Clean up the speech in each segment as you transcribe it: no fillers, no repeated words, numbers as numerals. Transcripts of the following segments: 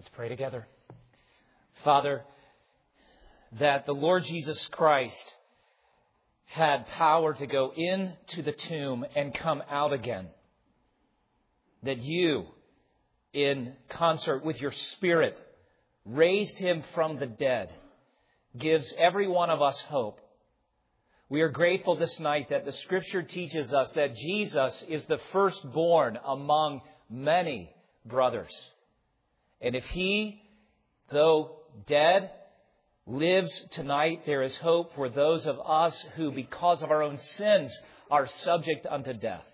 Let's pray together. Father, that the Lord Jesus Christ had power to go into the tomb and come out again. That you, in concert with your Spirit, raised him from the dead, gives every one of us hope. We are grateful this night that the Scripture teaches us that Jesus is the firstborn among many brothers. And if he, though dead, lives tonight, there is hope for those of us who, because of our own sins, are subject unto death.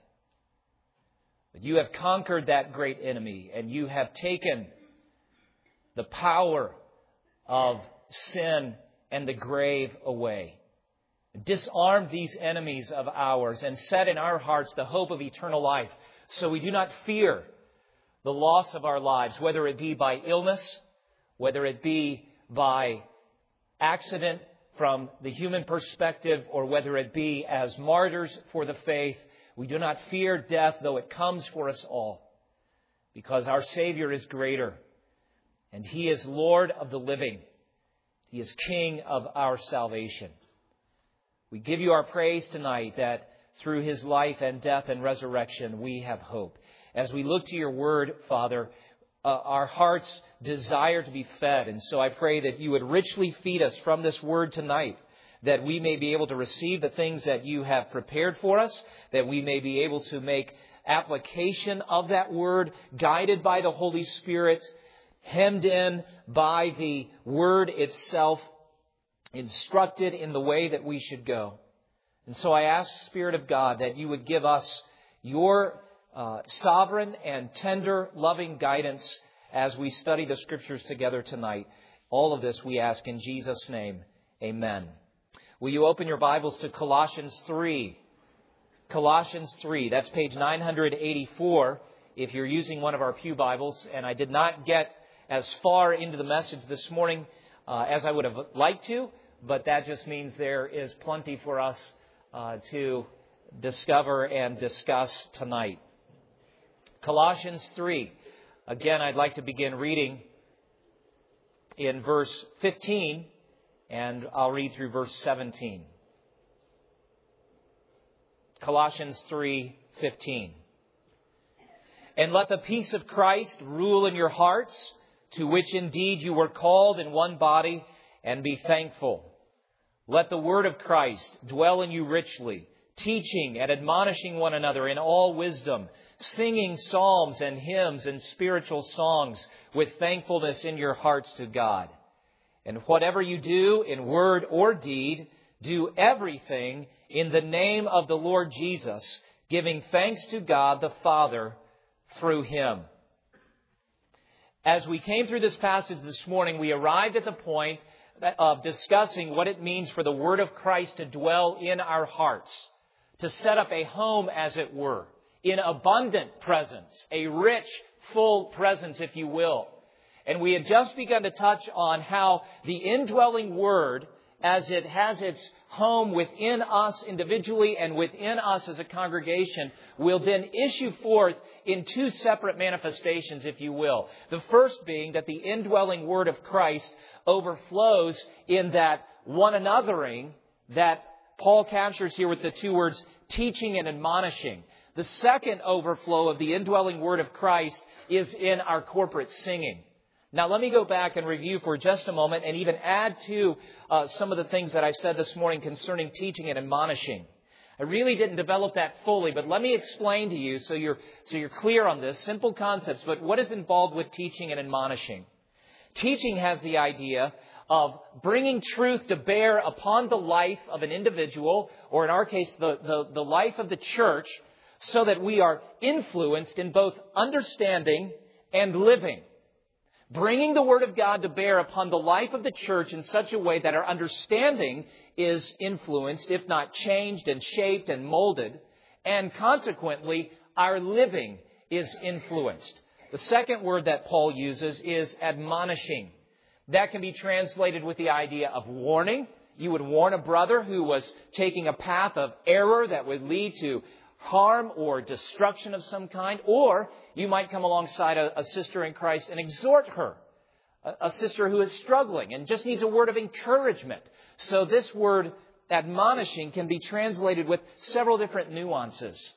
But you have conquered that great enemy, and you have taken the power of sin and the grave away. Disarmed these enemies of ours and set in our hearts the hope of eternal life, so we do not fear the loss of our lives, whether it be by illness, whether it be by accident from the human perspective, or whether it be as martyrs for the faith. We do not fear death, though it comes for us all, because our Savior is greater, and He is Lord of the living. He is King of our salvation. We give you our praise tonight that through His life and death and resurrection, we have hope. As we look to your word, Father, our hearts desire to be fed. And so I pray that you would richly feed us from this word tonight, that we may be able to receive the things that you have prepared for us, that we may be able to make application of that word, guided by the Holy Spirit, hemmed in by the word itself, instructed in the way that we should go. And so I ask, Spirit of God, that you would give us your sovereign and tender, loving guidance as we study the Scriptures together tonight. All of this we ask in Jesus' name. Amen. Will you open your Bibles to Colossians 3? Colossians 3. That's page 984 if you're using one of our pew Bibles. And I did not get as far into the message this morning as I would have liked to, but that just means there is plenty for us to discover and discuss tonight. Colossians 3. Again, I'd like to begin reading in verse 15, and I'll read through verse 17. Colossians 3:15. And let the peace of Christ rule in your hearts, to which indeed you were called in one body, and be thankful. Let the word of Christ dwell in you richly, teaching and admonishing one another in all wisdom, singing psalms and hymns and spiritual songs with thankfulness in your hearts to God. And whatever you do in word or deed, do everything in the name of the Lord Jesus, giving thanks to God the Father through Him. As we came through this passage this morning, we arrived at the point of discussing what it means for the Word of Christ to dwell in our hearts, to set up a home, as it were, in abundant presence, a rich, full presence, if you will. And we had just begun to touch on how the indwelling Word, as it has its home within us individually and within us as a congregation, will then issue forth in two separate manifestations, if you will. The first being that the indwelling Word of Christ overflows in that one anothering that Paul captures here with the two words, teaching and admonishing. The second overflow of the indwelling Word of Christ is in our corporate singing. Now, let me go back and review for just a moment and even add to some of the things that I said this morning concerning teaching and admonishing. I really didn't develop that fully, but let me explain to you so you're clear on this. Simple concepts, but what is involved with teaching and admonishing? Teaching has the idea of bringing truth to bear upon the life of an individual, or in our case, the life of the church, so that we are influenced in both understanding and living. Bringing the Word of God to bear upon the life of the church in such a way that our understanding is influenced, if not changed and shaped and molded, and consequently, our living is influenced. The second word that Paul uses is admonishing. That can be translated with the idea of warning. You would warn a brother who was taking a path of error that would lead to harm or destruction of some kind, or you might come alongside a sister in Christ and exhort her a sister who is struggling and just needs a word of encouragement. So this word admonishing can be translated with several different nuances.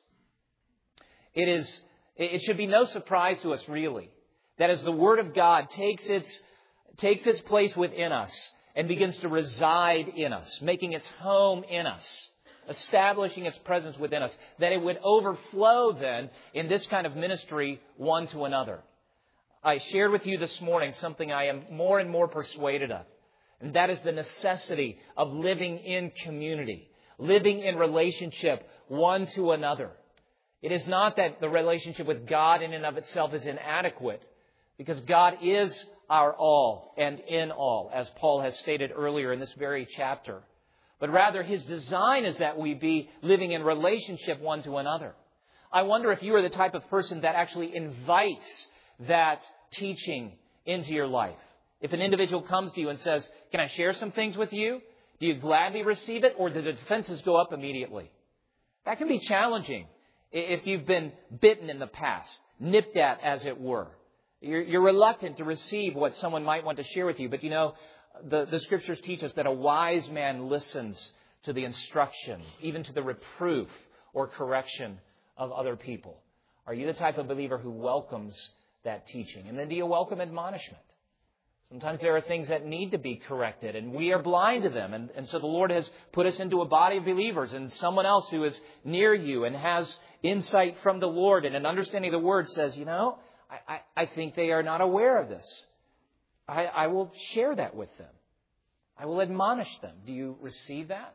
It should be no surprise to us, really, that as the Word of God takes its place within us and begins to reside in us, making its home in us, establishing its presence within us, that it would overflow then in this kind of ministry one to another. I shared with you this morning something I am more and more persuaded of, and that is the necessity of living in community, living in relationship one to another. It is not that the relationship with God in and of itself is inadequate, because God is our all and in all, as Paul has stated earlier in this very chapter. But rather, His design is that we be living in relationship one to another. I wonder if you are the type of person that actually invites that teaching into your life. If an individual comes to you and says, "Can I share some things with you?" do you gladly receive it, or do the defenses go up immediately? That can be challenging if you've been bitten in the past, nipped at, as it were. You're reluctant to receive what someone might want to share with you. But the Scriptures teach us that a wise man listens to the instruction, even to the reproof or correction of other people. Are you the type of believer who welcomes that teaching? And then do you welcome admonishment? Sometimes there are things that need to be corrected, and we are blind to them. And so the Lord has put us into a body of believers, and someone else who is near you and has insight from the Lord and an understanding of the Word says, I think they are not aware of this. I will share that with them. I will admonish them. Do you receive that?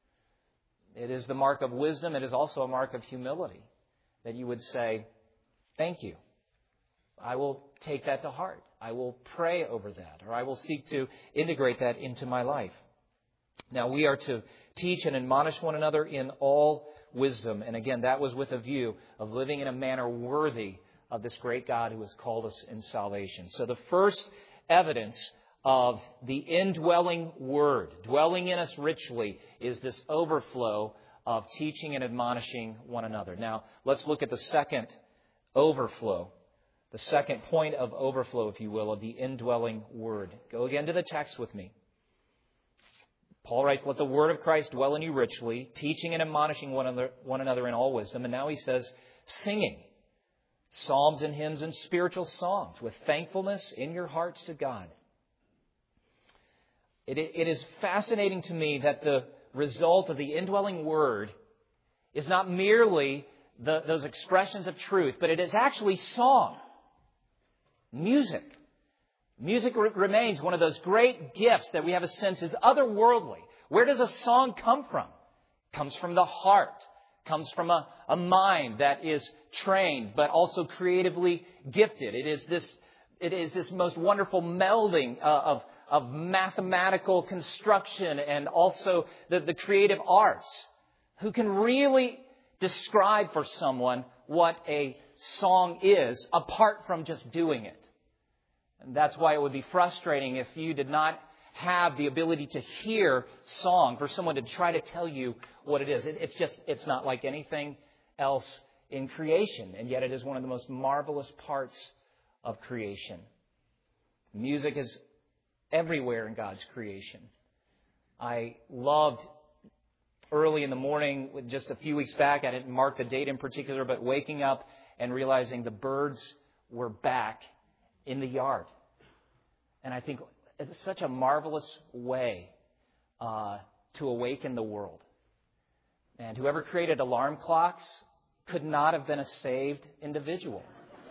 It is the mark of wisdom. It is also a mark of humility that you would say, "Thank you. I will take that to heart. I will pray over that, or I will seek to integrate that into my life." Now, we are to teach and admonish one another in all wisdom. And again, that was with a view of living in a manner worthy of this great God who has called us in salvation. So the first evidence of the indwelling Word, dwelling in us richly, is this overflow of teaching and admonishing one another. Now, let's look at the second overflow. The second point of overflow, if you will, of the indwelling Word. Go again to the text with me. Paul writes, "Let the word of Christ dwell in you richly, teaching and admonishing one another in all wisdom." And now he says, singing psalms and hymns and spiritual songs with thankfulness in your hearts to God. It is fascinating to me that the result of the indwelling Word is not merely those expressions of truth, but it is actually song. Music. Music remains one of those great gifts that we have a sense is otherworldly. Where does a song come from? It comes from the heart. It comes from a mind that is trained but also creatively gifted. It is this most wonderful melding of mathematical construction and also the creative arts. Who can really describe for someone what a song is apart from just doing it? And that's why it would be frustrating if you did not have the ability to hear song, for someone to try to tell you what it is. It's not like anything else in creation, and yet it is one of the most marvelous parts of creation. Music is everywhere in God's creation. I loved early in the morning, just a few weeks back, I didn't mark the date in particular, but waking up and realizing the birds were back in the yard. And I think it's such a marvelous way to awaken the world. And whoever created alarm clocks could not have been a saved individual.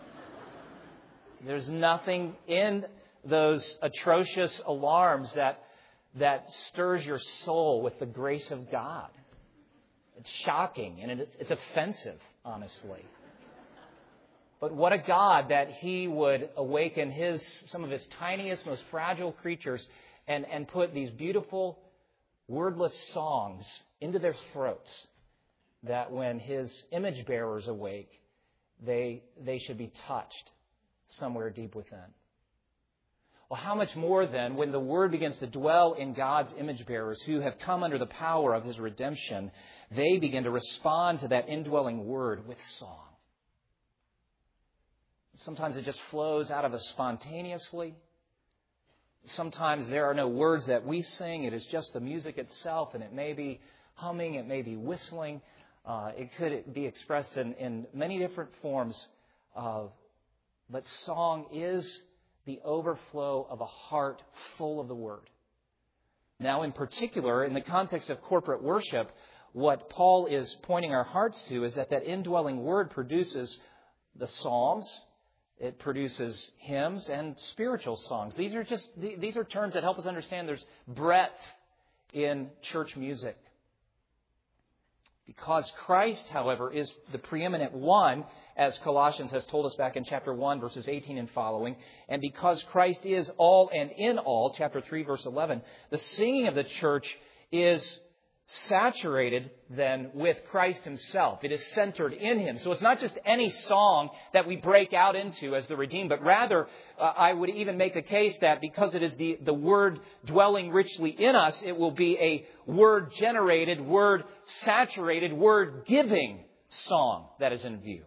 There's nothing in those atrocious alarms that stirs your soul with the grace of God. It's shocking and it's offensive, honestly. But what a God that He would awaken some of His tiniest, most fragile creatures and put these beautiful, wordless songs into their throats, that when His image bearers awake, they should be touched somewhere deep within. Well, how much more then when the Word begins to dwell in God's image bearers who have come under the power of His redemption, they begin to respond to that indwelling Word with song. Sometimes it just flows out of us spontaneously. Sometimes there are no words that we sing. It is just the music itself, and it may be humming, it may be whistling. It could be expressed in many different forms. But song is the overflow of a heart full of the Word. Now, in particular, in the context of corporate worship, what Paul is pointing our hearts to is that indwelling Word produces the Psalms, it produces hymns and spiritual songs. These are terms that help us understand there's breadth in church music. Because Christ, however, is the preeminent one, as Colossians has told us back in chapter 1, verses 18 and following, and because Christ is all and in all, chapter 3, verse 11, the singing of the church is saturated then with Christ Himself. It is centered in Him. So it's not just any song that we break out into as the redeemed, but rather I would even make the case that because it is the Word dwelling richly in us, it will be a Word-generated, Word-saturated, Word-giving song that is in view.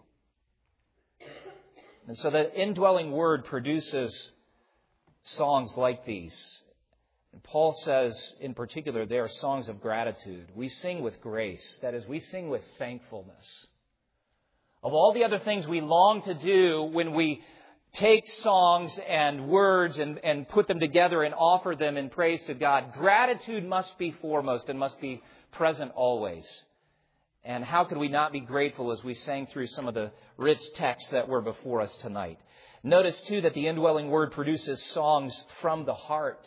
And so the indwelling Word produces songs like these. And Paul says, in particular, they are songs of gratitude. We sing with grace. That is, we sing with thankfulness. Of all the other things we long to do when we take songs and words and put them together and offer them in praise to God, gratitude must be foremost and must be present always. And how could we not be grateful as we sang through some of the rich texts that were before us tonight? Notice, too, that the indwelling Word produces songs from the heart.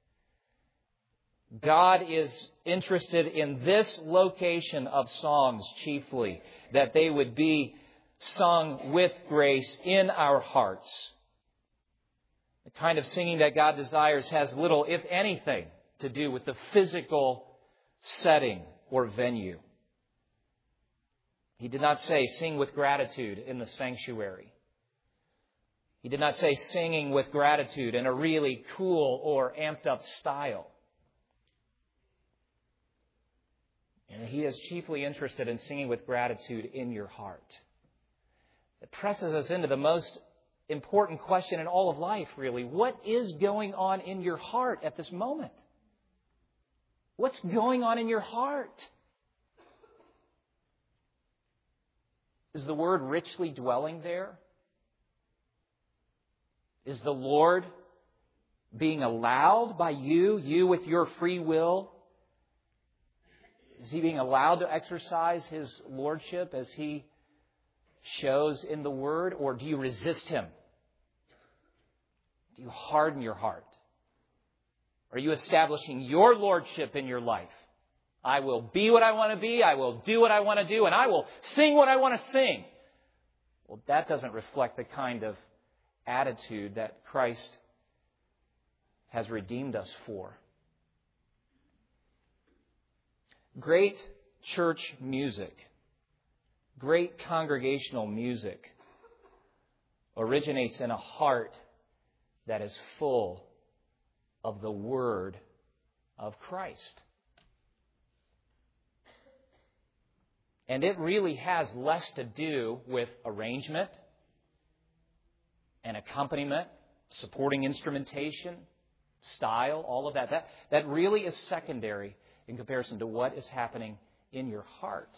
God is interested in this location of songs chiefly, that they would be sung with grace in our hearts. The kind of singing that God desires has little, if anything, to do with the physical setting or venue. He did not say sing with gratitude in the sanctuary. He did not say singing with gratitude in a really cool or amped up style. And He is chiefly interested in singing with gratitude in your heart. It presses us into the most important question in all of life, really. What is going on in your heart at this moment? What's going on in your heart? Is the Word richly dwelling there? Is the Lord being allowed by you with your free will? Is He being allowed to exercise His lordship as He shows in the Word? Or do you resist Him? Do you harden your heart? Are you establishing your lordship in your life? I will be what I want to be, I will do what I want to do, and I will sing what I want to sing. Well, that doesn't reflect the kind of attitude that Christ has redeemed us for. Great church music, great congregational music originates in a heart that is full of the Word of Christ. And it really has less to do with arrangement and accompaniment, supporting instrumentation, style, all of that. That really is secondary in comparison to what is happening in your heart.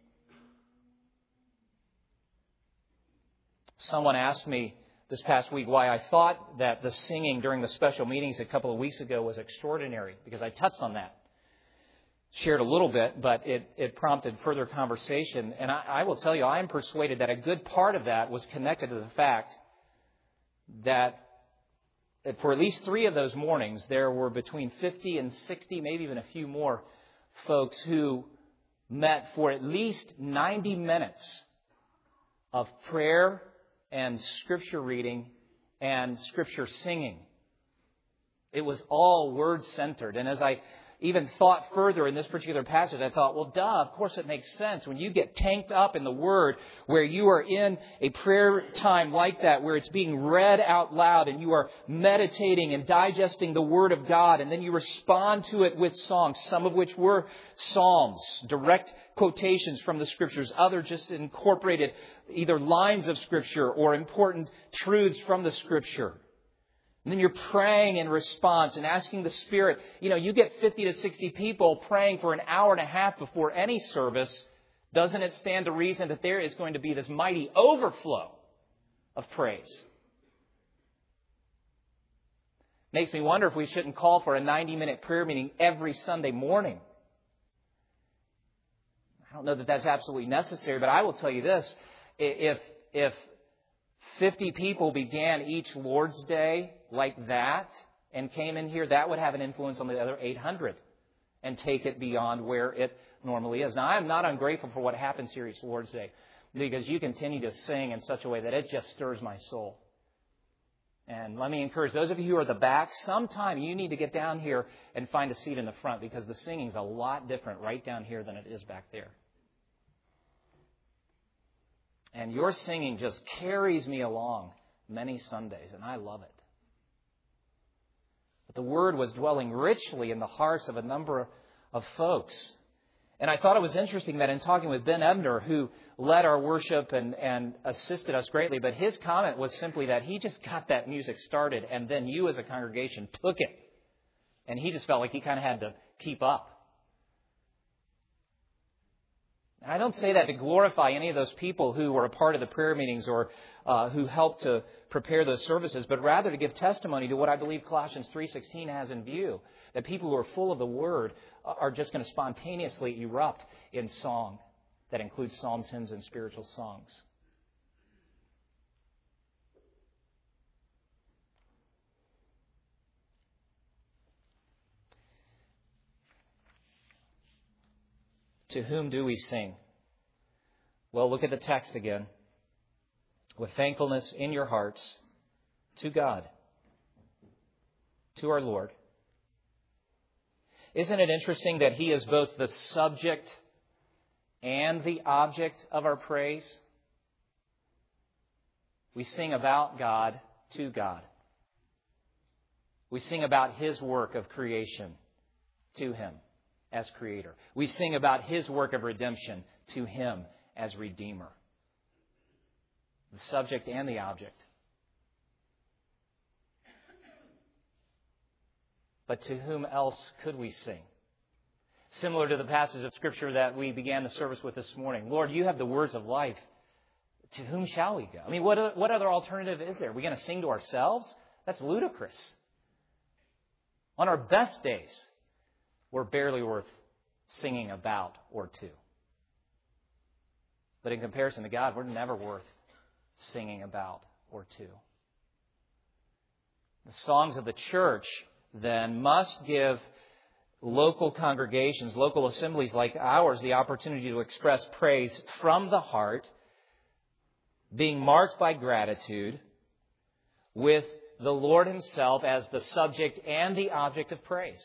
Someone asked me this past week why I thought that the singing during the special meetings a couple of weeks ago was extraordinary, because I touched on that. Shared a little bit, but it prompted further conversation. And I will tell you, I am persuaded that a good part of that was connected to the fact that for at least 3 of those mornings, there were between 50 and 60, maybe even a few more folks who met for at least 90 minutes of prayer and Scripture reading and Scripture singing. It was all Word-centered. And as I even thought further in this particular passage, I thought, well, of course it makes sense. When you get tanked up in the Word, where you are in a prayer time like that, where it's being read out loud and you are meditating and digesting the Word of God, and then you respond to it with songs, some of which were psalms, direct quotations from the Scriptures, others just incorporated either lines of Scripture or important truths from the Scripture. And then you're praying in response and asking the Spirit. You get 50 to 60 people praying for an hour and a half before any service. Doesn't it stand to reason that there is going to be this mighty overflow of praise? Makes me wonder if we shouldn't call for a 90-minute prayer meeting every Sunday morning. I don't know that that's absolutely necessary, but I will tell you this. If 50 people began each Lord's Day like that and came in here, that would have an influence on the other 800 and take it beyond where it normally is. Now, I am not ungrateful for what happens here each Lord's Day, because you continue to sing in such a way that it just stirs my soul. And let me encourage those of you who are at the back, sometime you need to get down here and find a seat in the front, because the singing's a lot different right down here than it is back there. And your singing just carries me along many Sundays, and I love it. But the Word was dwelling richly in the hearts of a number of folks. And I thought it was interesting that in talking with Ben Ebner, who led our worship and assisted us greatly, but his comment was simply that he just got that music started, and then you as a congregation took it. And he just felt like he kind of had to keep up. And I don't say that to glorify any of those people who were a part of the prayer meetings or who helped to prepare those services, but rather to give testimony to what I believe Colossians 3:16 has in view, that people who are full of the Word are just going to spontaneously erupt in song that includes psalms, hymns, and spiritual songs. To whom do we sing? Well, look at the text again. With thankfulness in your hearts to God, to our Lord. Isn't it interesting that He is both the subject and the object of our praise? We sing about God to God. We sing about His work of creation to Him as Creator. We sing about His work of redemption to Him as Redeemer. The subject and the object. But to whom else could we sing? Similar to the passage of Scripture that we began the service with this morning. Lord, you have the words of life. To whom shall we go? I mean, what other alternative is there? Are we going to sing to ourselves? That's ludicrous. On our best days, we're barely worth singing about or to. But in comparison to God, we're never worth singing about or to. The songs of the church, then, must give local congregations, local assemblies like ours, the opportunity to express praise from the heart, being marked by gratitude, with the Lord Himself as the subject and the object of praise.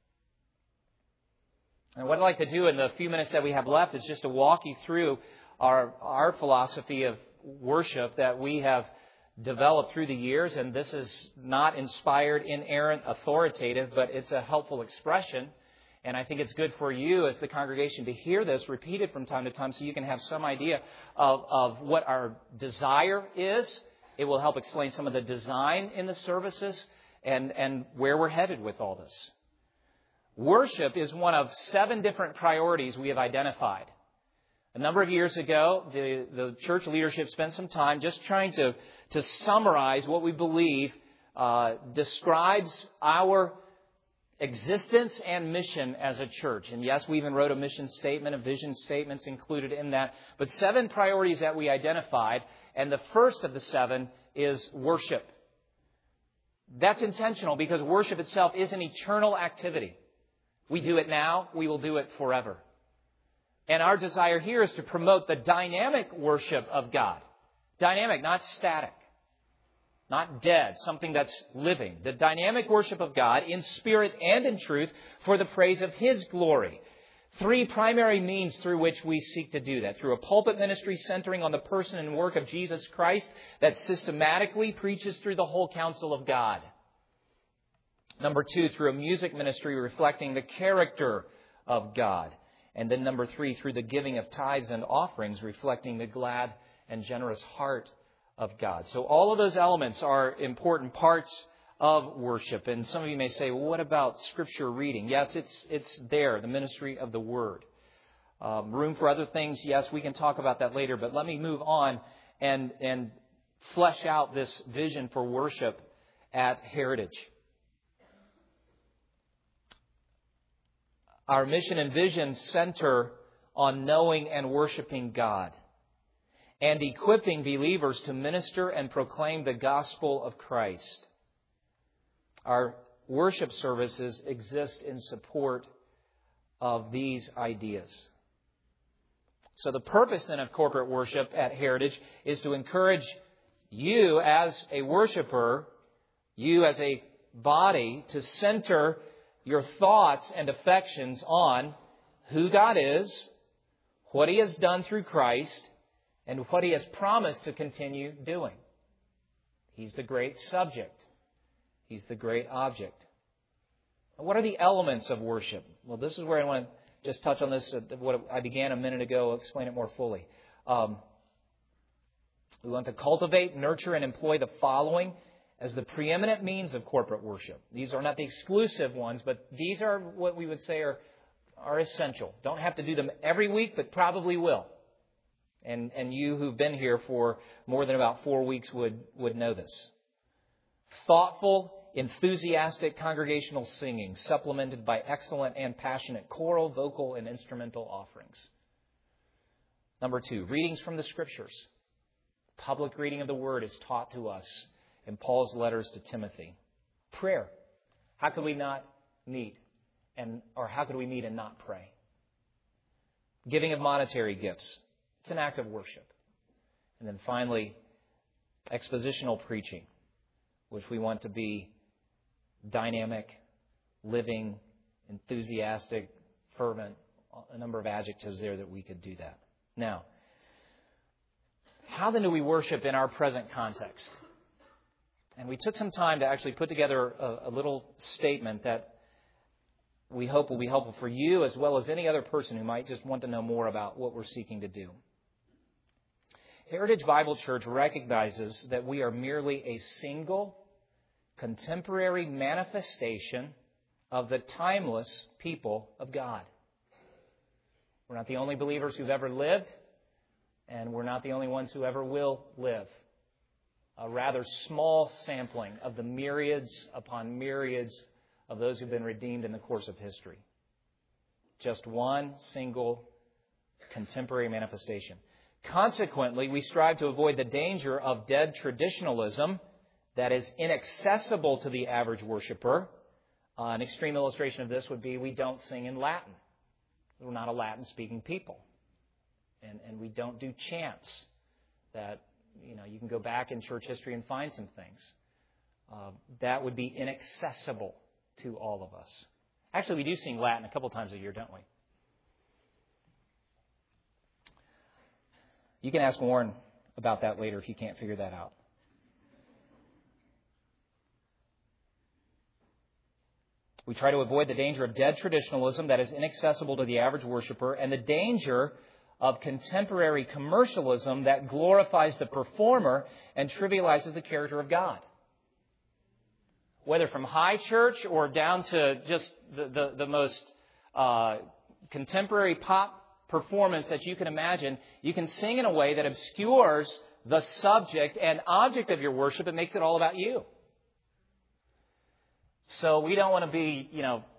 And what I'd like to do in the few minutes that we have left is just to walk you through our philosophy of worship that we have developed through the years. And this is not inspired, inerrant, authoritative, but it's a helpful expression. And I think it's good for you as the congregation to hear this repeated from time to time so you can have some idea of what our desire is. It will help explain some of the design in the services and where we're headed with all this. Worship is one of 7 different priorities we have identified. A number of years ago, the church leadership spent some time just trying to summarize what we believe describes our existence and mission as a church. And yes, we even wrote a mission statement, a vision statements included in that. But 7 priorities that we identified, and the first of the 7 is worship. That's intentional because worship itself is an eternal activity. We do it now, we will do it forever. And our desire here is to promote the dynamic worship of God. Dynamic, not static. Not dead, something that's living. The dynamic worship of God in spirit and in truth for the praise of His glory. 3 primary means through which we seek to do that. Through a pulpit ministry centering on the person and work of Jesus Christ that systematically preaches through the whole counsel of God. Number 2, through a music ministry reflecting the character of God. And then number 3, through the giving of tithes and offerings reflecting the glad and generous heart of God. So all of those elements are important parts of worship. And some of you may say, well, what about Scripture reading? Yes, it's there, the ministry of the Word. Room for other things, yes, we can talk about that later. But let me move on and flesh out this vision for worship at Heritage. Our mission and vision center on knowing and worshiping God and equipping believers to minister and proclaim the gospel of Christ. Our worship services exist in support of these ideas. So the purpose then of corporate worship at Heritage is to encourage you as a worshiper, you as a body, to center your thoughts and affections on who God is, what He has done through Christ, and what He has promised to continue doing. He's the great subject. He's the great object. What are the elements of worship? Well, this is where I want to just touch on this, what I began a minute ago, explain it more fully. We want to cultivate, nurture, and employ the following as the preeminent means of corporate worship. These are not the exclusive ones, but these are what we would say are essential. Don't have to do them every week, but probably will. And you who've been here for more than about 4 weeks would know this. Thoughtful, enthusiastic congregational singing, supplemented by excellent and passionate choral, vocal, and instrumental offerings. Number 2, readings from the Scriptures. Public reading of the Word is taught to us in Paul's letters to Timothy. Prayer. How could we not meet? Or how could we meet and not pray? Giving of monetary gifts. It's an act of worship. And then finally, expositional preaching, which we want to be dynamic, living, enthusiastic, fervent, a number of adjectives there that we could do that. Now, how then do we worship in our present context? And we took some time to actually put together a little statement that we hope will be helpful for you as well as any other person who might just want to know more about what we're seeking to do. Heritage Bible Church recognizes that we are merely a single, contemporary manifestation of the timeless people of God. We're not the only believers who've ever lived, and we're not the only ones who ever will live. A rather small sampling of the myriads upon myriads of those who've been redeemed in the course of history. Just one single contemporary manifestation. Consequently, we strive to avoid the danger of dead traditionalism that is inaccessible to the average worshiper. An extreme illustration of this would be we don't sing in Latin. We're not a Latin-speaking people. And we don't do chants that, you can go back in church history and find some things. That would be inaccessible to all of us. Actually, we do sing Latin a couple times a year, don't we? You can ask Warren about that later if you can't figure that out. We try to avoid the danger of dead traditionalism that is inaccessible to the average worshiper and the danger of contemporary commercialism that glorifies the performer and trivializes the character of God. Whether from high church or down to just the most contemporary pop performance that you can imagine, you can sing in a way that obscures the subject and object of your worship. It makes it all about you. So we don't want to be,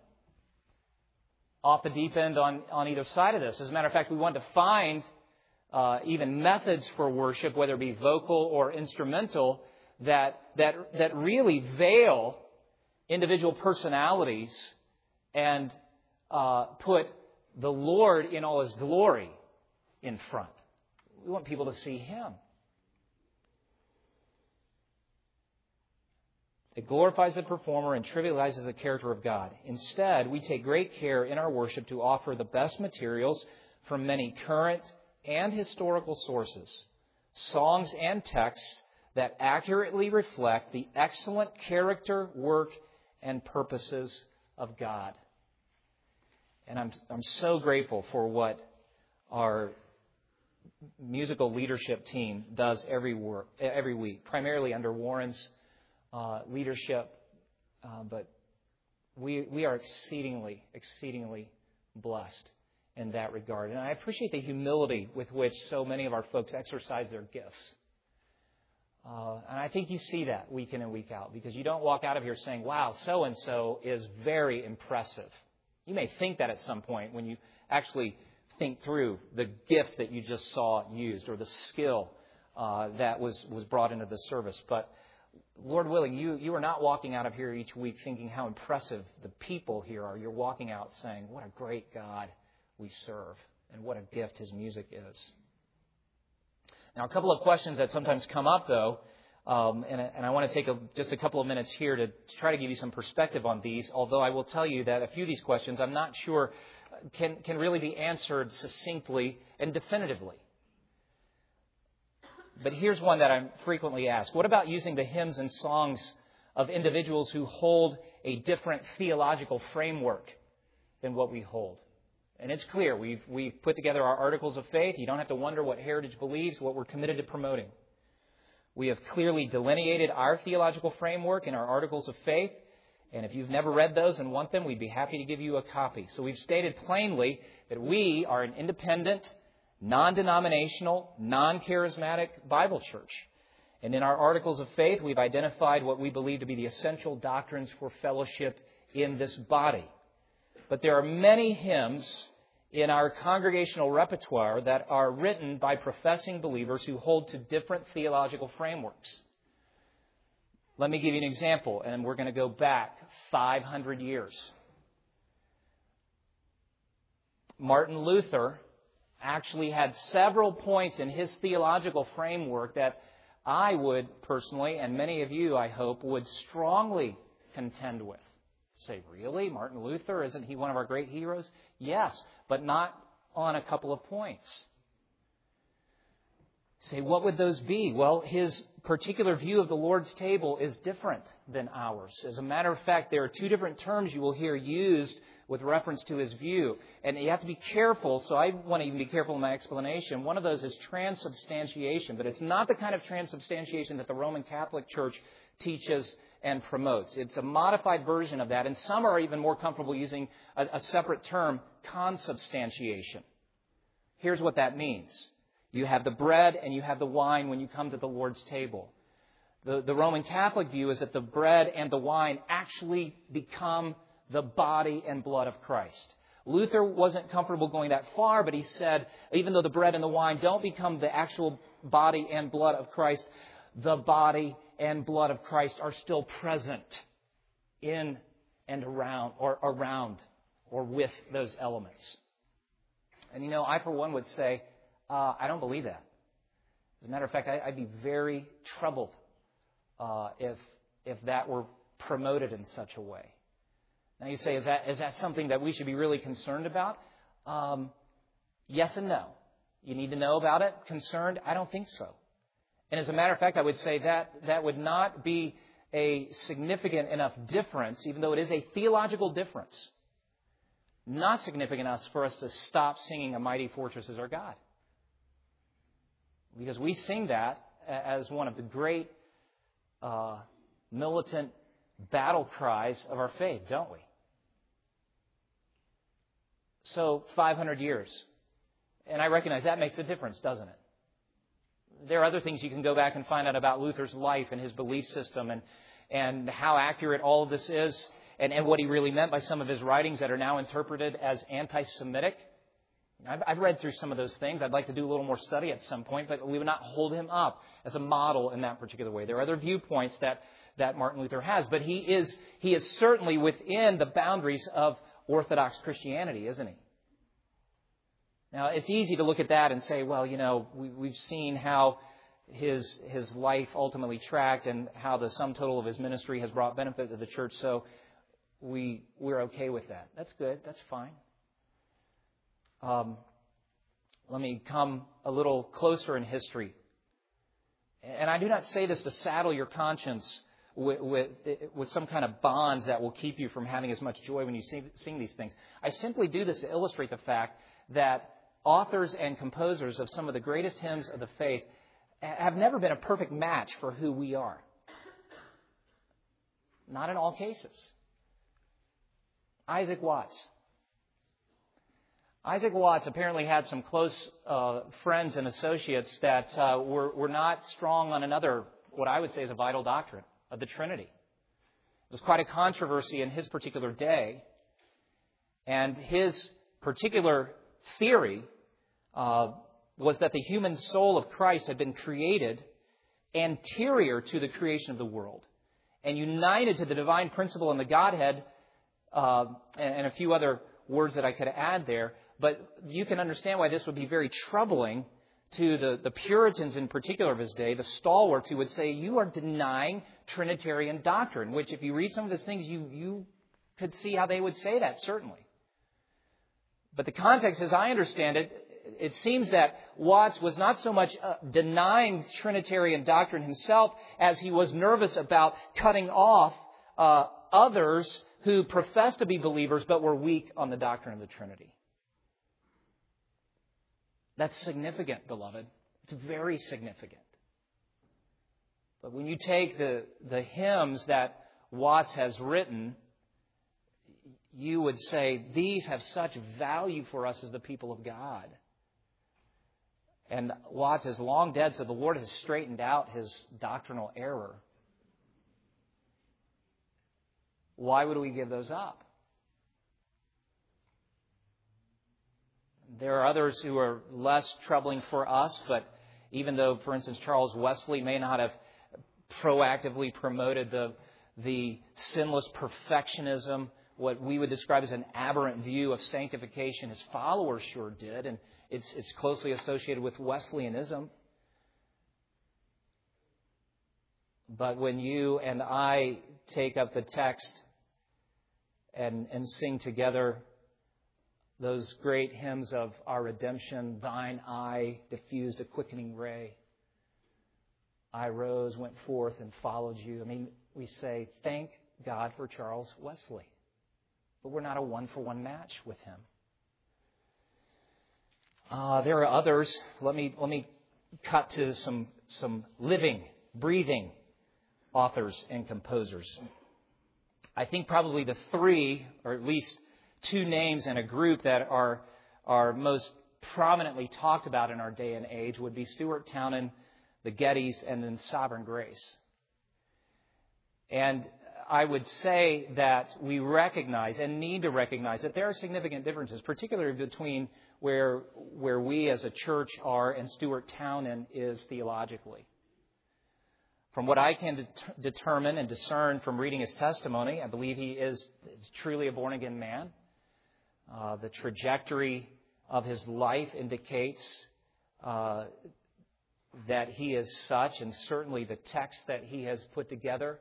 off the deep end on either side of this. As a matter of fact, we want to find even methods for worship, whether it be vocal or instrumental, that really veil individual personalities and put the Lord in all His glory in front. We want people to see Him. It glorifies the performer and trivializes the character of God. Instead, we take great care in our worship to offer the best materials from many current and historical sources, songs and texts that accurately reflect the excellent character, work, and purposes of God. And I'm so grateful for what our musical leadership team does every week, primarily under Warren's leadership. But we are exceedingly blessed in that regard. And I appreciate the humility with which so many of our folks exercise their gifts. And I think you see that week in and week out, because you don't walk out of here saying, wow, so-and-so is very impressive. You may think that at some point when you actually think through the gift that you just saw used or the skill that was brought into the service. But Lord willing, you are not walking out of here each week thinking how impressive the people here are. You're walking out saying, what a great God we serve and what a gift His music is. Now, a couple of questions that sometimes come up, though, and I want to take just a couple of minutes here to try to give you some perspective on these, although I will tell you that a few of these questions I'm not sure can really be answered succinctly and definitively. But here's one that I'm frequently asked. What about using the hymns and songs of individuals who hold a different theological framework than what we hold? And it's clear. We've put together our articles of faith. You don't have to wonder what Heritage believes, what we're committed to promoting. We have clearly delineated our theological framework in our articles of faith. And if you've never read those and want them, we'd be happy to give you a copy. So we've stated plainly that we are an independent, non-denominational, non-charismatic Bible church. And in our articles of faith, we've identified what we believe to be the essential doctrines for fellowship in this body. But there are many hymns in our congregational repertoire that are written by professing believers who hold to different theological frameworks. Let me give you an example, and we're going to go back 500 years. Martin Luther actually had several points in his theological framework that I would personally, and many of you, I hope, would strongly contend with. Say, really? Martin Luther? Isn't he one of our great heroes? Yes, but not on a couple of points. Say, what would those be? Well, his particular view of the Lord's table is different than ours. As a matter of fact, there are two different terms you will hear used with reference to his view. And you have to be careful, so I want to even be careful in my explanation. One of those is transubstantiation, but it's not the kind of transubstantiation that the Roman Catholic Church teaches and promotes. It's a modified version of that, and some are even more comfortable using a separate term, consubstantiation. Here's what that means. You have the bread and you have the wine when you come to the Lord's table. The Roman Catholic view is that the bread and the wine actually become the body and blood of Christ. Luther wasn't comfortable going that far, but he said, even though the bread and the wine don't become the actual body and blood of Christ, the body and blood of Christ are still present in and around or with those elements. And I for one would say, I don't believe that. As a matter of fact, I'd be very troubled if that were promoted in such a way. Now you say, is that something that we should be really concerned about? Yes and no. You need to know about it. Concerned? I don't think so. And as a matter of fact, I would say that would not be a significant enough difference, even though it is a theological difference. Not significant enough for us to stop singing A Mighty Fortress Is Our God. Because we sing that as one of the great militant battle cries of our faith, don't we? So 500 years. And I recognize that makes a difference, doesn't it? There are other things you can go back and find out about Luther's life and his belief system and how accurate all of this is and what he really meant by some of his writings that are now interpreted as anti-Semitic. I've read through some of those things. I'd like to do a little more study at some point, but we would not hold him up as a model in that particular way. There are other viewpoints that Martin Luther has, but he is certainly within the boundaries of Orthodox Christianity, isn't he? Now, it's easy to look at that and say, well, we've seen how his life ultimately tracked and how the sum total of his ministry has brought benefit to the church, so we're okay with that. That's good. That's fine. Let me come a little closer in history. And I do not say this to saddle your conscience with some kind of bonds that will keep you from having as much joy when you sing these things. I simply do this to illustrate the fact that authors and composers of some of the greatest hymns of the faith have never been a perfect match for who we are. Not in all cases. Isaac Watts. Isaac Watts apparently had some close friends and associates that were not strong on another, what I would say is a vital doctrine of the Trinity. It was quite a controversy in his particular day. And his particular theory was that the human soul of Christ had been created anterior to the creation of the world and united to the divine principle in the Godhead, and a few other words that I could add there. But you can understand why this would be very troubling to the Puritans in particular of his day, the stalwarts who would say, you are denying Trinitarian doctrine, which if you read some of those things, you could see how they would say that, certainly. But the context, as I understand it, it seems that Watts was not so much denying Trinitarian doctrine himself as he was nervous about cutting off others who professed to be believers but were weak on the doctrine of the Trinity. That's significant, beloved. It's very significant. But when you take the hymns that Watts has written, you would say these have such value for us as the people of God. And Watts is long dead, so the Lord has straightened out his doctrinal error. Why would we give those up? There are others who are less troubling for us, but even though, for instance, Charles Wesley may not have proactively promoted the sinless perfectionism, what we would describe as an aberrant view of sanctification, his followers sure did, and it's closely associated with Wesleyanism. But when you and I take up the text and sing together those great hymns of our redemption, thine eye diffused a quickening ray, I rose, went forth, and followed you. I mean, we say, thank God for Charles Wesley. But we're not a one-for-one match with him. There are others. Let me cut to some living, breathing authors and composers. I think probably the three, or at least two names in a group that are most prominently talked about in our day and age would be Stuart Townend, the Gettys, and then Sovereign Grace. And I would say that we recognize and need to recognize that there are significant differences, particularly between where we as a church are and Stuart Townend is theologically. From what I can determine and discern from reading his testimony, I believe he is truly a born-again man. The trajectory of his life indicates that he is such, and certainly the text that he has put together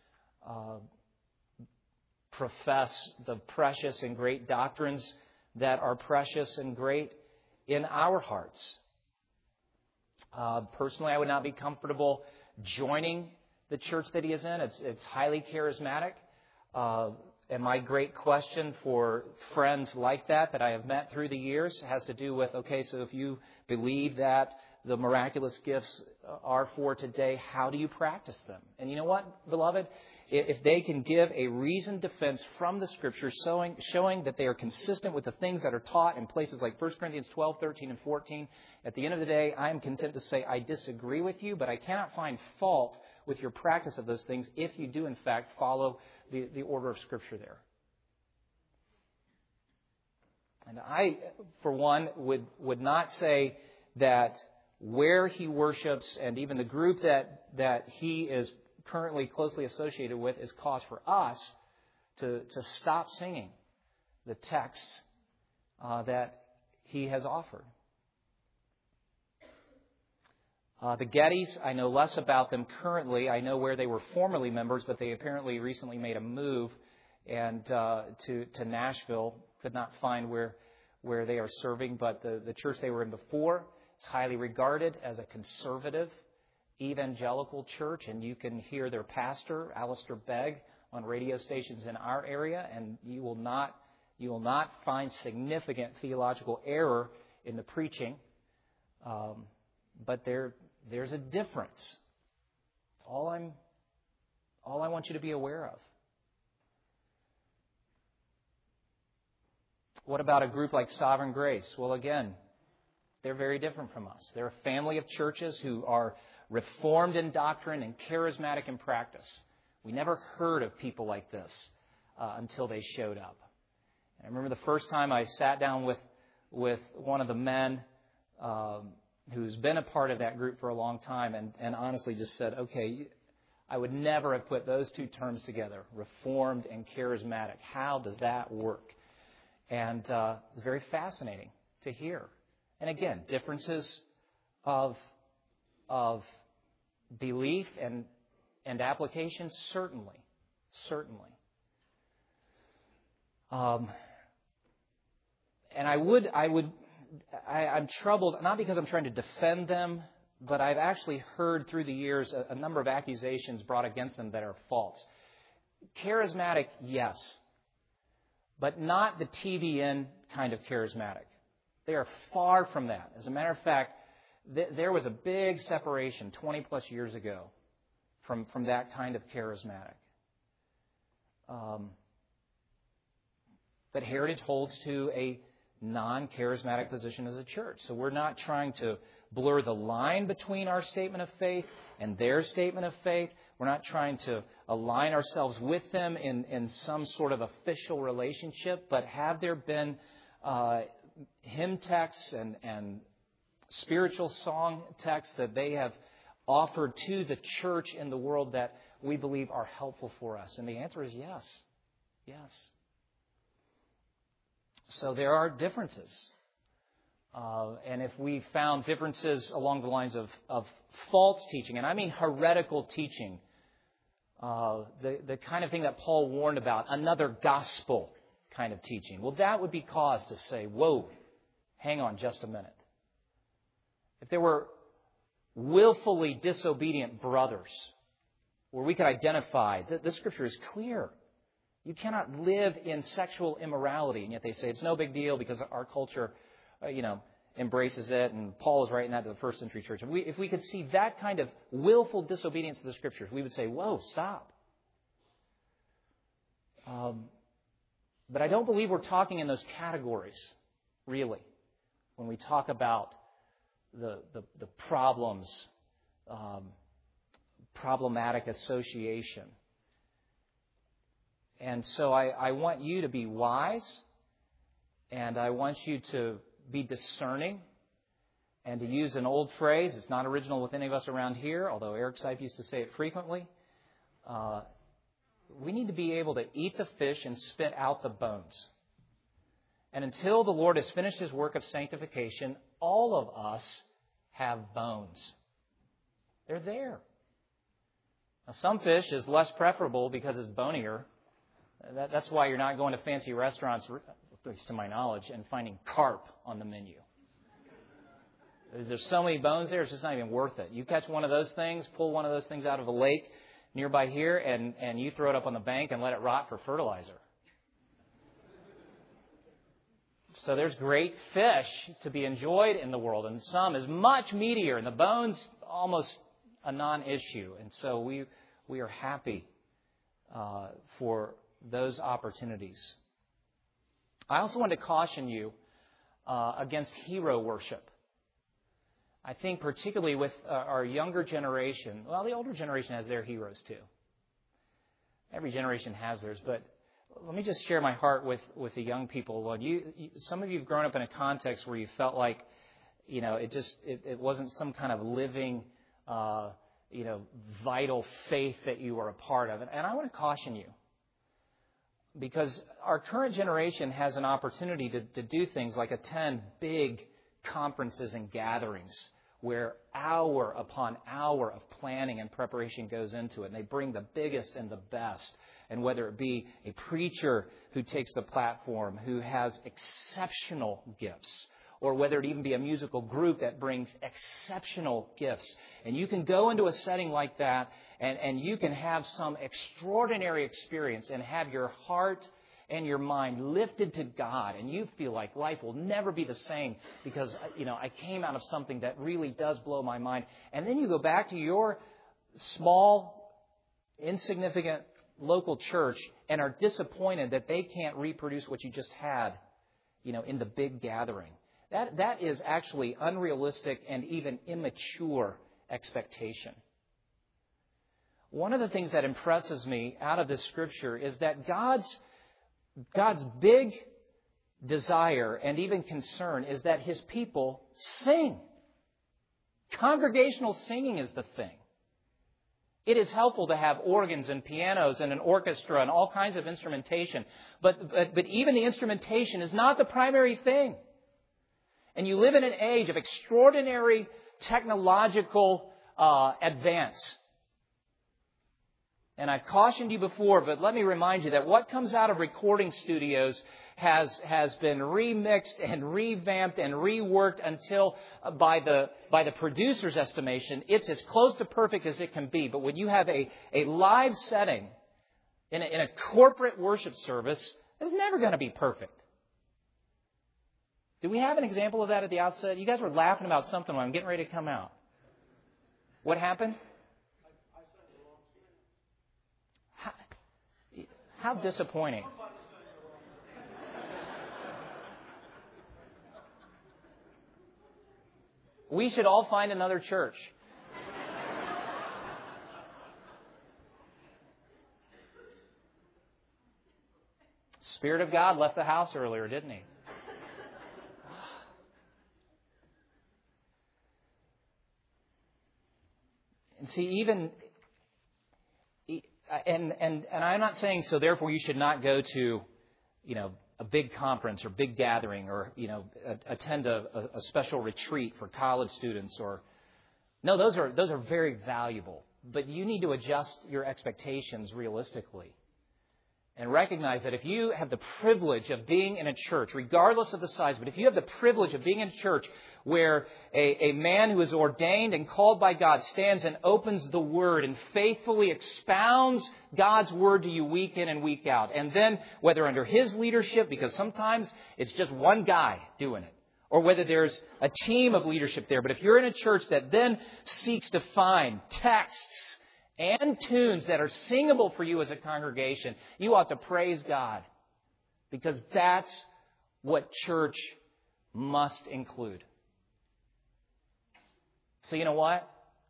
profess the precious and great doctrines that are precious and great in our hearts. Personally, I would not be comfortable joining the church that he is in. It's highly charismatic. And my great question for friends like that I have met through the years has to do with, okay, so if you believe that the miraculous gifts are for today, how do you practice them? And you know what, beloved? If they can give a reasoned defense from the Scriptures showing that they are consistent with the things that are taught in places like 1 Corinthians 12, 13, and 14, at the end of the day, I am content to say I disagree with you, but I cannot find fault with your practice of those things if you do, in fact, follow the order of Scripture there. And I, for one, would not say that where he worships and even the group that he is currently closely associated with is cause for us to stop singing the texts that he has offered. The Gettys, I know less about them currently. I know where they were formerly members, but they apparently recently made a move and to Nashville. Could not find where they are serving, but the church they were in before is highly regarded as a conservative evangelical church, and you can hear their pastor, Alistair Begg, on radio stations in our area, and you will not find significant theological error in the preaching. But there's a difference. It's all I want you to be aware of. What about a group like Sovereign Grace? Well, again, they're very different from us. They're a family of churches who are reformed in doctrine and charismatic in practice. We never heard of people like this until they showed up. And I remember the first time I sat down with one of the men who's been a part of that group for a long time and honestly just said, okay, I would never have put those two terms together, reformed and charismatic. How does that work? And it's very fascinating to hear. And again, differences of belief and application, certainly. And I'm troubled, not because I'm trying to defend them, but I've actually heard through the years a number of accusations brought against them that are false. Charismatic, yes, but not the TBN kind of charismatic. They are far from that. As a matter of fact, there was a big separation 20 plus years ago from that kind of charismatic. But Heritage holds to a non-charismatic position as a church. So we're not trying to blur the line between our statement of faith and their statement of faith. We're not trying to align ourselves with them in some sort of official relationship, but have there been hymn texts and spiritual song texts that they have offered to the church in the world that we believe are helpful for us? And the answer is yes. Yes. So there are differences. And if we found differences along the lines of false teaching, and I mean heretical teaching, the kind of thing that Paul warned about, another gospel kind of teaching, well, that would be cause to say, whoa, hang on just a minute. If there were willfully disobedient brothers, where we could identify, the Scripture is clear. You cannot live in sexual immorality, and yet they say it's no big deal because our culture, embraces it, and Paul is writing that to the first century church. If we could see that kind of willful disobedience to the Scriptures, we would say, whoa, stop. But I don't believe we're talking in those categories, really, when we talk about the problems, problematic association. And so I want you to be wise, and I want you to be discerning, and to use an old phrase. It's not original with any of us around here, although Eric Seif used to say it frequently. We need to be able to eat the fish and spit out the bones. And until the Lord has finished His work of sanctification, all of us have bones. They're there. Now, some fish is less preferable because it's bonier. That's why you're not going to fancy restaurants, at least to my knowledge, and finding carp on the menu. There's so many bones there, it's just not even worth it. You catch one of those things, pull one of those things out of a lake nearby here, and you throw it up on the bank and let it rot for fertilizer. So there's great fish to be enjoyed in the world, and some is much meatier, and the bones almost a non-issue. And so we are happy for those opportunities. I also want to caution you against hero worship. I think particularly with our younger generation, well, the older generation has their heroes too. Every generation has theirs, but let me just share my heart with the young people. Well, some of you have grown up in a context where you felt like, it wasn't some kind of living, vital faith that you were a part of. And I want to caution you, because our current generation has an opportunity to do things like attend big conferences and gatherings where hour upon hour of planning and preparation goes into it. And they bring the biggest and the best. And whether it be a preacher who takes the platform, who has exceptional gifts, or whether it even be a musical group that brings exceptional gifts. And you can go into a setting like that and you can have some extraordinary experience and have your heart and your mind lifted to God, and you feel like life will never be the same because, I came out of something that really does blow my mind. And then you go back to your small, insignificant local church and are disappointed that they can't reproduce what you just had in the big gathering. That is actually unrealistic and even immature expectation. One of the things that impresses me out of this scripture is that God's big desire and even concern is that His people sing. Congregational singing is the thing. It is helpful to have organs and pianos and an orchestra and all kinds of instrumentation. But even the instrumentation is not the primary thing. And you live in an age of extraordinary technological advance. And I've cautioned you before, but let me remind you that what comes out of recording studios has been remixed and revamped and reworked until, by the producer's estimation, it's as close to perfect as it can be. But when you have a live setting in a corporate worship service, it's never going to be perfect. Do we have an example of that at the outset? You guys were laughing about something when I'm getting ready to come out. What happened? How disappointing. We should all find another church. Spirit of God left the house earlier, didn't He? And see, and I'm not saying so therefore you should not go to, a big conference or big gathering or, attend a special retreat for college students no, those are very valuable. But you need to adjust your expectations realistically. And recognize that if you have the privilege of being in a church, regardless of the size, but if you have the privilege of being in a church where a man who is ordained and called by God stands and opens the Word and faithfully expounds God's Word to you week in and week out, and then whether under his leadership, because sometimes it's just one guy doing it, or whether there's a team of leadership there, but if you're in a church that then seeks to find texts and tunes that are singable for you as a congregation, you ought to praise God. Because that's what church must include. So you know what?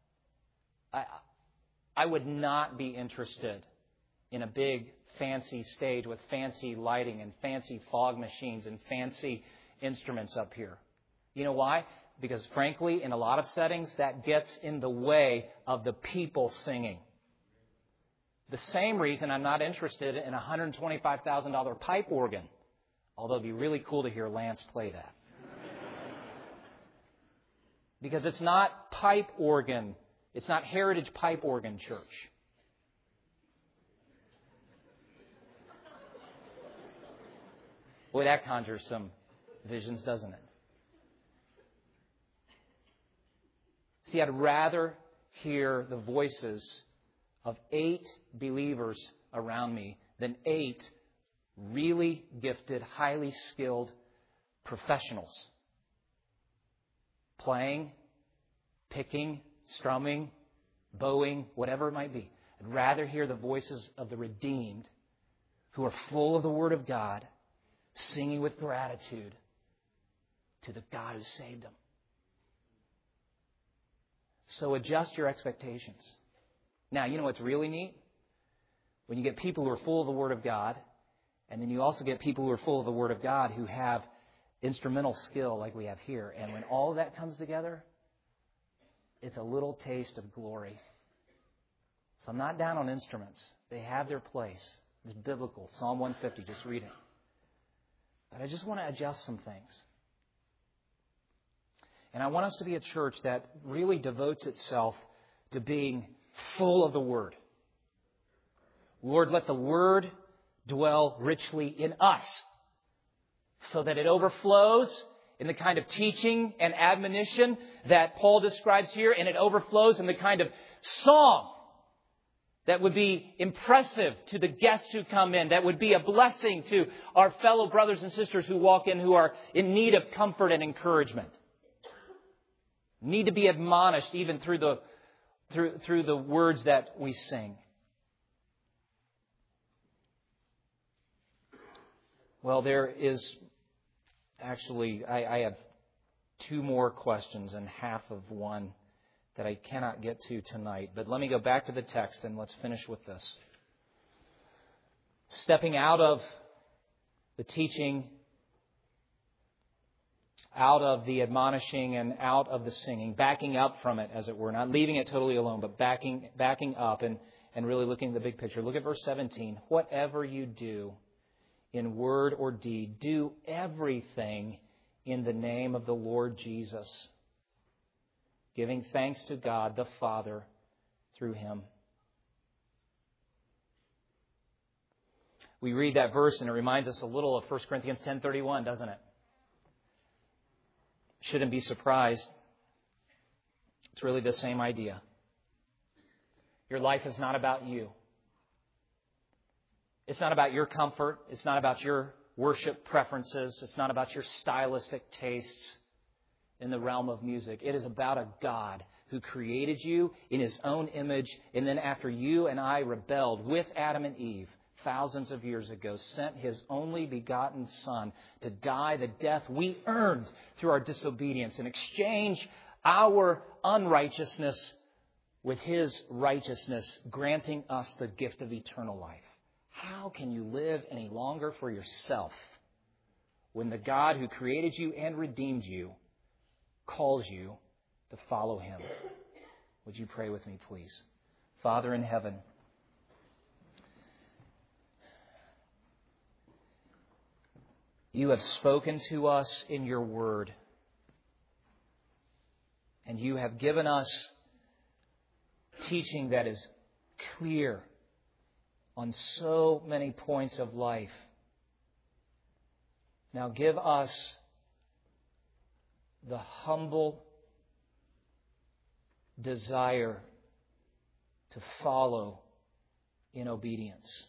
I would not be interested in a big fancy stage with fancy lighting and fancy fog machines and fancy instruments up here. You know why? Because frankly, in a lot of settings, that gets in the way of the people singing. The same reason I'm not interested in a $125,000 pipe organ, although it'd be really cool to hear Lance play that. Because it's not pipe organ, it's not Heritage Pipe Organ Church. Boy, that conjures some visions, doesn't it? See, I'd rather hear the voices of 8 believers around me than 8 really gifted, highly skilled professionals. Playing, picking, strumming, bowing, whatever it might be. I'd rather hear the voices of the redeemed who are full of the Word of God, singing with gratitude to the God who saved them. So adjust your expectations. Now, you know what's really neat? When you get people who are full of the Word of God, and then you also get people who are full of the Word of God who have instrumental skill like we have here. And when all of that comes together, it's a little taste of glory. So I'm not down on instruments. They have their place. It's biblical. Psalm 150, just read it. But I just want to adjust some things. And I want us to be a church that really devotes itself to being full of the Word. Lord, let the Word dwell richly in us so that it overflows in the kind of teaching and admonition that Paul describes here, and it overflows in the kind of song that would be impressive to the guests who come in, that would be a blessing to our fellow brothers and sisters who walk in who are in need of comfort and encouragement. Need to be admonished even through the words that we sing. Well, there is Actually, I have two more questions and half of one that I cannot get to tonight. But let me go back to the text and let's finish with this. Stepping out of the teaching, out of the admonishing, and out of the singing, backing up from it, as it were, not leaving it totally alone, but backing up and really looking at the big picture. Look at verse 17. Whatever you do, in word or deed, do everything in the name of the Lord Jesus, giving thanks to God the Father through Him. We read that verse and it reminds us a little of 1 Corinthians 10:31, doesn't it? Shouldn't be surprised. It's really the same idea. Your life is not about you. It's not about your comfort. It's not about your worship preferences. It's not about your stylistic tastes in the realm of music. It is about a God who created you in His own image, and then after you and I rebelled with Adam and Eve thousands of years ago, sent His only begotten Son to die the death we earned through our disobedience and exchange our unrighteousness with His righteousness, granting us the gift of eternal life. How can you live any longer for yourself when the God who created you and redeemed you calls you to follow Him? Would you pray with me, please? Father in heaven, You have spoken to us in Your Word, and You have given us teaching that is clear on so many points of life. Now give us the humble desire to follow in obedience.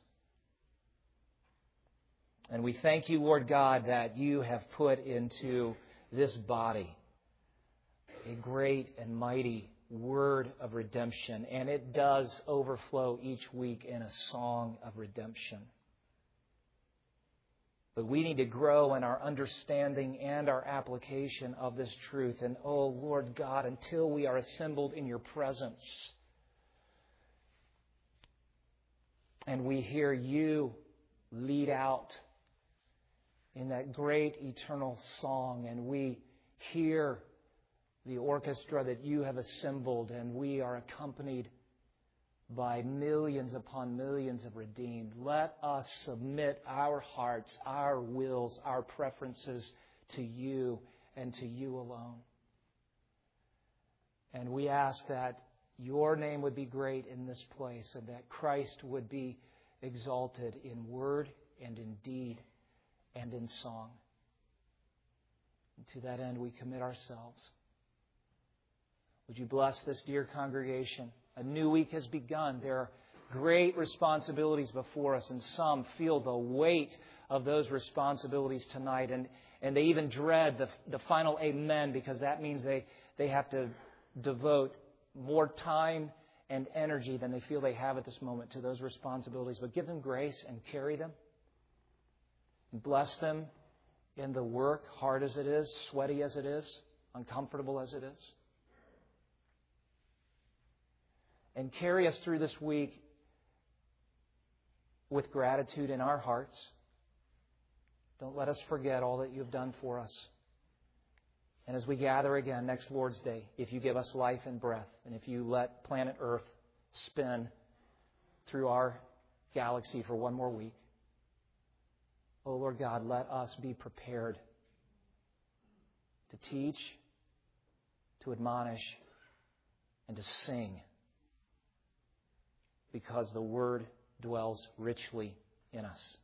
And we thank You, Lord God, that You have put into this body a great and mighty word of redemption, and it does overflow each week in a song of redemption. But we need to grow in our understanding and our application of this truth. And oh, Lord God, until we are assembled in Your presence and we hear You lead out in that great eternal song, and we hear the orchestra that You have assembled, and we are accompanied by millions upon millions of redeemed. Let us submit our hearts, our wills, our preferences to You and to You alone. And we ask that Your name would be great in this place, and that Christ would be exalted in word and in deed and in song. And to that end, we commit ourselves. Would You bless this dear congregation? A new week has begun. There are great responsibilities before us, and some feel the weight of those responsibilities tonight. And they even dread the final amen, because that means they have to devote more time and energy than they feel they have at this moment to those responsibilities. But give them grace and carry them. And bless them in the work, hard as it is, sweaty as it is, uncomfortable as it is. And carry us through this week with gratitude in our hearts. Don't let us forget all that You have done for us. And as we gather again next Lord's Day, if You give us life and breath, and if You let planet Earth spin through our galaxy for one more week, oh Lord God, let us be prepared to teach, to admonish, and to sing, because the Word dwells richly in us.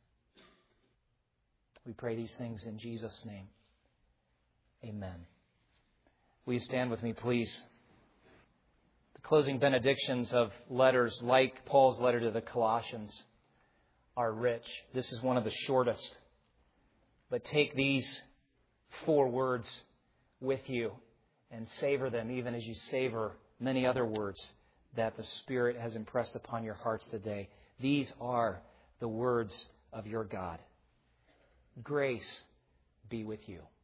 We pray these things in Jesus' name. Amen. Will you stand with me, please? The closing benedictions of letters like Paul's letter to the Colossians are rich. This is one of the shortest. But take these 4 words with you and savor them, even as you savor many other words that the Spirit has impressed upon your hearts today. These are the words of your God. Grace be with you.